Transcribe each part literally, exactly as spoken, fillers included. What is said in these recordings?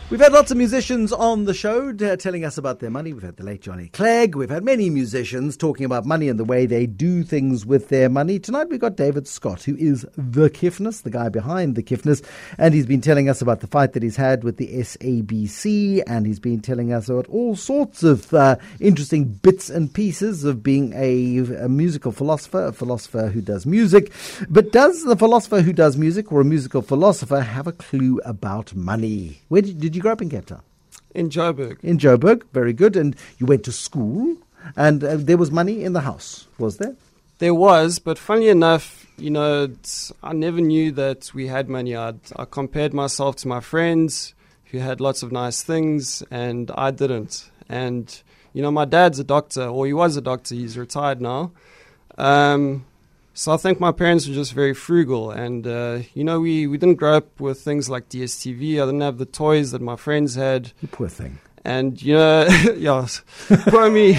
We've had lots of musicians on the show uh, telling us about their money. We've had the late Johnny Clegg. We've had many musicians talking about money and the way they do things with their money. Tonight we've got David Scott, who is the Kiffness, the guy behind the Kiffness. And he's been telling us about the fight that he's had with the S A B C. And he's been telling us about all sorts of uh, interesting bits and pieces of being a, a musical philosopher, a philosopher who does music. But does the philosopher who does music or a musical philosopher have a clue about money? Where did, did you grow up in Cape Town? In Joburg. In Joburg, very good. And you went to school, and uh, there was money in the house, was there? There was, but funny enough, you know, it's, I never knew that we had money. I'd, I compared myself to my friends who had lots of nice things, and I didn't. And, you know, my dad's a doctor, or he was a doctor. He's retired now. Um, so I think my parents were just very frugal. And, uh, you know, we, we didn't grow up with things like D S T V. I didn't have the toys that my friends had. You poor thing. And, you know, yeah, poor me.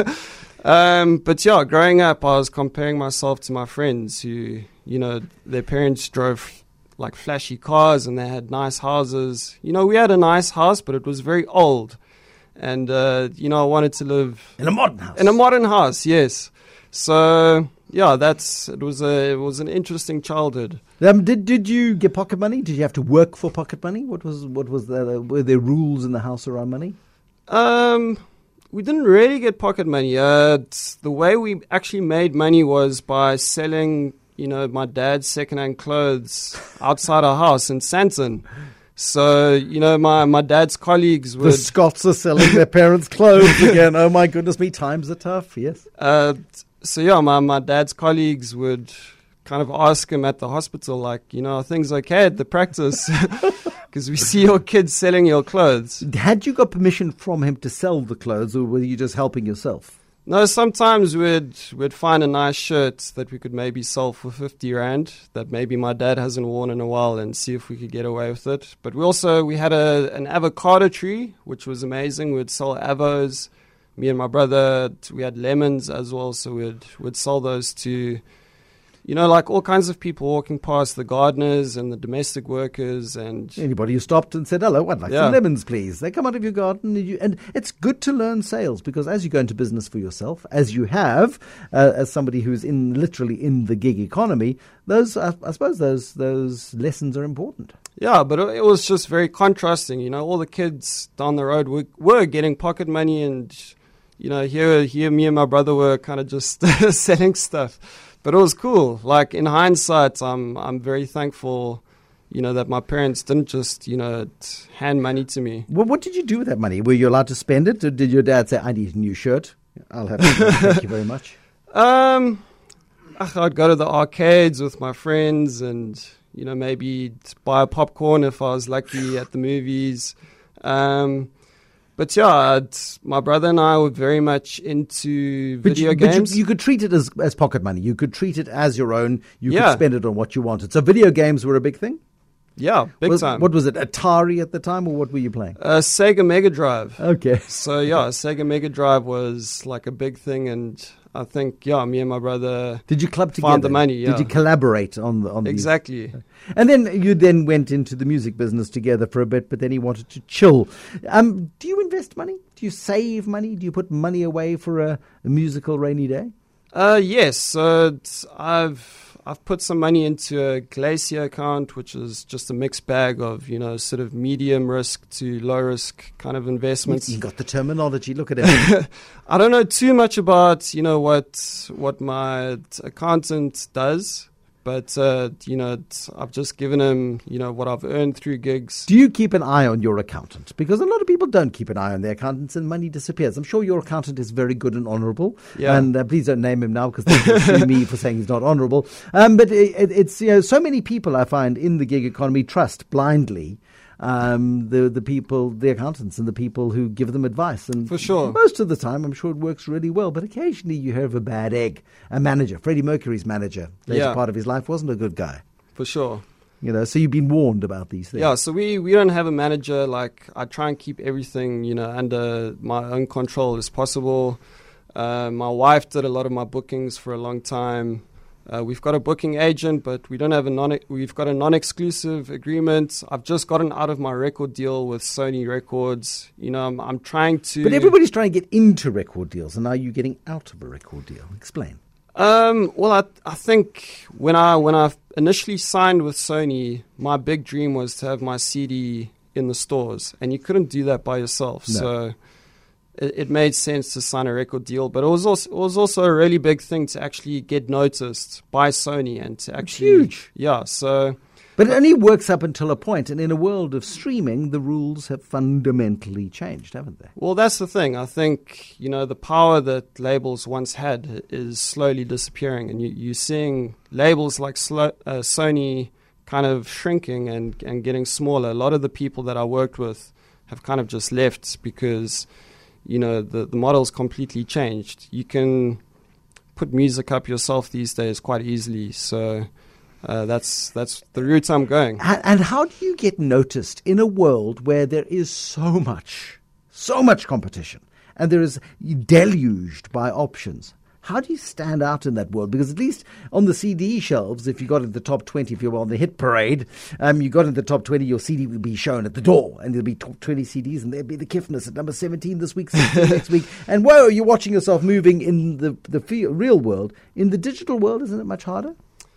um, but, yeah, growing up, I was comparing myself to my friends who, you know, their parents drove, like, flashy cars and they had nice houses. You know, we had a nice house, but it was very old. And, uh, you know, I wanted to live... In a modern house. In a modern house, yes. So... Yeah, that's it was a it was an interesting childhood. Um, did did you get pocket money? Did you have to work for pocket money? What was what was the were there rules in the house around money? Um, we didn't really get pocket money. Uh, the way we actually made money was by selling, you know, my dad's secondhand clothes outside our house in Sandton. So, you know, my, my dad's colleagues would... The Scots are selling their parents' clothes again. Oh, my goodness me, times are tough, yes. Uh, so, yeah, my, my dad's colleagues would kind of ask him at the hospital, like, you know, are things okay at the practice? Because we see your kids selling your clothes. Had you got permission from him to sell the clothes, or were you just helping yourself? No, sometimes we'd we'd find a nice shirt that we could maybe sell for fifty rand that maybe my dad hasn't worn in a while and see if we could get away with it. But we also, we had a an avocado tree, which was amazing. We'd sell avos. Me and my brother, we had lemons as well, so we'd, we'd sell those to, you know, like all kinds of people walking past, the gardeners and the domestic workers and... Anybody who stopped and said, hello, I'd like yeah. some lemons, please. They come out of your garden. And, you, and it's good to learn sales because as you go into business for yourself, as you have, uh, as somebody who's in literally in the gig economy, those I, I suppose those those lessons are important. Yeah, but it was just very contrasting. You know, all the kids down the road were, were getting pocket money and, you know, here, here me and my brother were kind of just selling stuff. But it was cool. Like, in hindsight, I'm I'm very thankful, you know, that my parents didn't just, you know, t- hand money to me. Well, what did you do with that money? Were you allowed to spend it? Or did your dad say, I need a new shirt? I'll have it. Thank you very much. Um, I'd go to the arcades with my friends and, you know, maybe buy a popcorn if I was lucky at the movies. Um But yeah, I'd, my brother and I were very much into but video you, games. But you, you could treat it as, as pocket money. You could treat it as your own. You yeah. could spend it on what you wanted. So video games were a big thing? Yeah, big was, time. What was it, Atari at the time, or what were you playing? Uh, Sega Mega Drive. Okay. So yeah, Sega Mega Drive was like a big thing, and I think, yeah, me and my brother Did you club together? found the money, yeah. Did you collaborate on the on the Exactly. And then you then went into the music business together for a bit, but then he wanted to chill. Um, do you invest money? Do you save money? Do you put money away for a, a musical rainy day? Uh, yes. So it's- I've I've put some money into a Glacier account, which is just a mixed bag of, you know, sort of medium risk to low risk kind of investments. You got the terminology. Look at it. I don't know too much about, you know, what what my accountant does, but, uh, you know, it's, I've just given him, you know, what I've earned through gigs. Do you keep an eye on your accountant? Because a lot of people don't keep an eye on their accountants and money disappears. I'm sure your accountant is very good and honourable. Yeah. And uh, please don't name him now because they will sue me for saying he's not honourable. Um, but it, it, it's, you know, so many people I find in the gig economy trust blindly um, the the people, the accountants and the people who give them advice. And For sure. most of the time, I'm sure it works really well. But occasionally you hear of a bad egg. A manager, Freddie Mercury's manager, later Yeah. part of his life, wasn't a good guy. For sure. You know, so you've been warned about these things. Yeah, so we, we don't have a manager. Like, I try and keep everything, you know, under my own control as possible. Uh, my wife did a lot of my bookings for a long time. Uh, we've got a booking agent, but we don't have a non. We've got a non-exclusive agreement. I've just gotten out of my record deal with Sony Records. You know, I'm, I'm trying to. But everybody's trying to get into record deals, and now you're getting out of a record deal. Explain. Um, well, I I think when I when I initially signed with Sony, my big dream was to have my C D in the stores, and you couldn't do that by yourself. No. So it, it made sense to sign a record deal. But it was also it was also a really big thing to actually get noticed by Sony and to actually huge. Yeah. So. But it only works up until a point, and in a world of streaming, the rules have fundamentally changed, haven't they? Well, that's the thing. I think, you know, the power that labels once had is slowly disappearing, and you, you're seeing labels like Slo- uh, Sony kind of shrinking and, and getting smaller. A lot of the people that I worked with have kind of just left because, you know, the, the model's completely changed. You can put music up yourself these days quite easily, so... Uh, that's that's the route I'm going. And, and how do you get noticed in a world where there is so much, so much competition, and there is deluged by options? How do you stand out in that world? Because at least on the C D shelves, if you got in the top twenty, if you're on the hit parade, um, you got in the top twenty, your C D will be shown at the door, and there'll be top twenty C Ds, and there'll be the Kiffness at number seventeen this week, sixteen next week. And whoa, you're watching yourself moving in the, the fe- real world. In the digital world, isn't it much harder?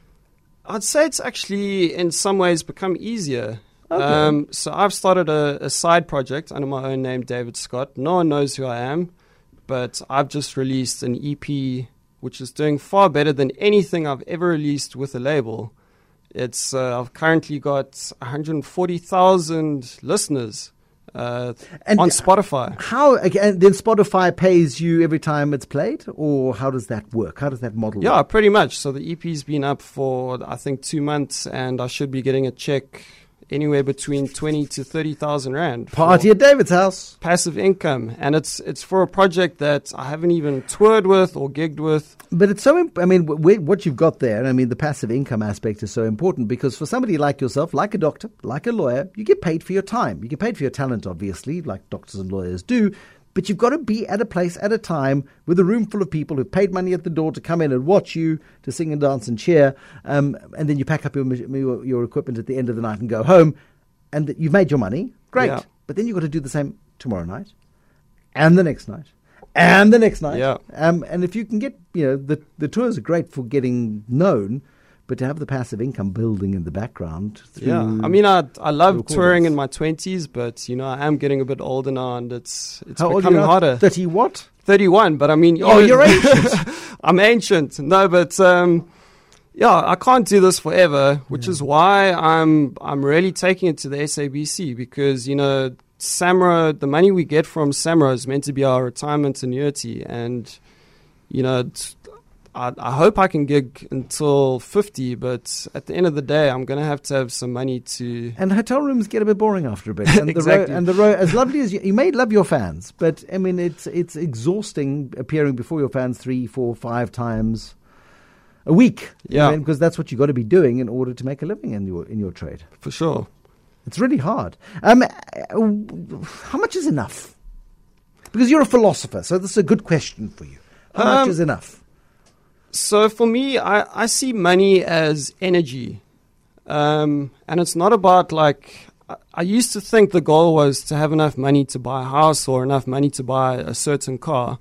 I'd say it's actually, in some ways, become easier. Okay. Um, so I've started a, a side project under my own name, David Scott. No one knows who I am, but I've just released an E P, which is doing far better than anything I've ever released with a label. It's uh, I've currently got one hundred forty thousand listeners uh, And on Spotify. How, again, then Spotify pays you every time it's played, or how does that work? How does that model Yeah, work? pretty much. So the E P's been up for, I think, two months, and I should be getting a check anywhere between twenty to thirty thousand rand. Party at David's house. Passive income, and it's it's for a project that I haven't even toured with or gigged with. But it's so, imp- I mean, w- w- what you've got there, I mean, the passive income aspect is so important because for somebody like yourself, like a doctor, like a lawyer, you get paid for your time. You get paid for your talent, obviously, like doctors and lawyers do. But you've got to be at a place at a time with a room full of people who've paid money at the door to come in and watch you, to sing and dance and cheer. Um, and then you pack up your, your your equipment at the end of the night and go home. And th- you've made your money. Great. Yeah. But then you've got to do the same tomorrow night and the next night. And the next night. Yeah. Um, and if you can get, you know, the, the tours are great for getting known, but to have the passive income building in the background. Through Yeah, I mean, I I love recordings. touring in my twenties, but you know, I am getting a bit older now, and it's it's How old are becoming you now? harder. thirty what? thirty-one, but I mean, Oh, even- you're ancient. I'm ancient. No, but um, yeah, I can't do this forever, which Yeah. is why I'm I'm really taking it to the S A B C because you know, Samra, the money we get from Samra is meant to be our retirement annuity, and you know. It's, I, I hope I can gig until fifty, but at the end of the day, I'm going to have to have some money to... And hotel rooms get a bit boring after a bit. And Exactly. The ro- and the ro- as lovely as you, you may love your fans, but I mean, it's it's exhausting appearing before your fans three, four, five times a week. Yeah. I mean, because that's what you got to be doing in order to make a living in your in your trade. For sure. It's really hard. Um, uh, how much is enough? Because you're a philosopher, so this is a good question for you. How much Um, is enough? So for me, I, I see money as energy. Um, and it's not about like... I, I used to think the goal was to have enough money to buy a house or enough money to buy a certain car.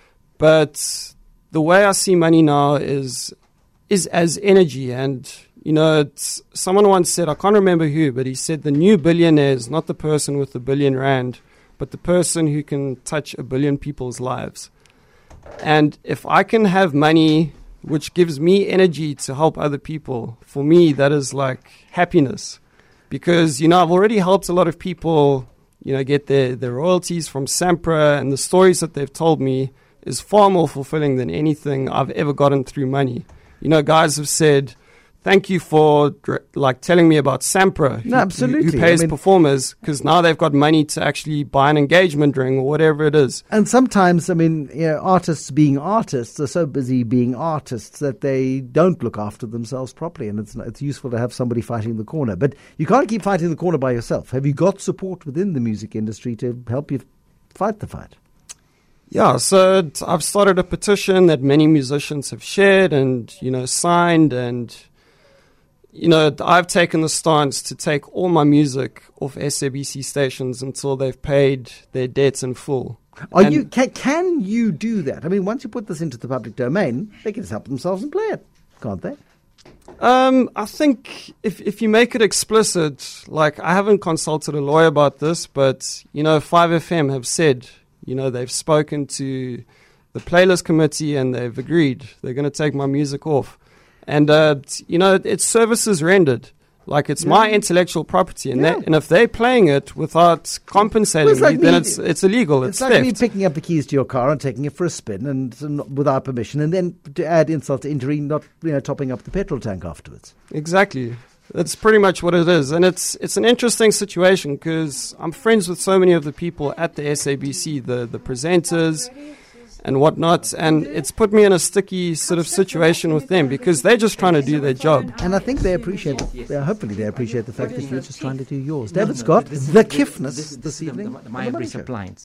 But the way I see money now is is as energy. And, you know, it's, someone once said, I can't remember who, but he said the new billionaire is not the person with a billion rand, but the person who can touch a billion people's lives. And if I can have money which gives me energy to help other people, for me, that is like happiness. Because, you know, I've already helped a lot of people, you know, get their, their royalties from Sampra, and the stories that they've told me is far more fulfilling than anything I've ever gotten through money. You know, guys have said, thank you for like telling me about Sampra, who, No, absolutely. who, who pays I mean- performers, because now they've got money to actually buy an engagement ring or whatever it is. And sometimes, I mean, you know, artists being artists are so busy being artists that they don't look after themselves properly, and it's it's useful to have somebody fighting the corner. But you can't keep fighting the corner by yourself. Have you got support within the music industry to help you fight the fight? Yeah, so t- I've started a petition that many musicians have shared and, you know, signed. And, you know, I've taken the stance to take all my music off S A B C stations until they've paid their debts in full. Are And- you can, can you do that? I mean, once you put this into the public domain, they can just help themselves and play it, can't they? Um, I think if if you make it explicit, like I haven't consulted a lawyer about this, but you know, five F M have said, you know, they've spoken to the playlist committee and they've agreed they're going to take my music off, and uh, t- you know, it's services rendered. Like it's Yeah. my intellectual property, and Yeah. they, and if they're playing it without compensating Well, it's like me, then me- it's it's illegal. It's It's, like me theft. picking up the keys to your car and taking it for a spin and, and without permission, and then to add insult to injury, not you know topping up the petrol tank afterwards. Exactly. That's pretty much what it is. And it's it's an interesting situation because I'm friends with so many of the people at the S A B C, the, the presenters and whatnot. And it's put me in a sticky sort of situation with them because they're just trying to do their job. And I think they appreciate, yeah, hopefully they appreciate the fact that you're just trying to do yours. David Scott, the Kiffness this evening. The on the Meyer Money Brits Show. Appliance.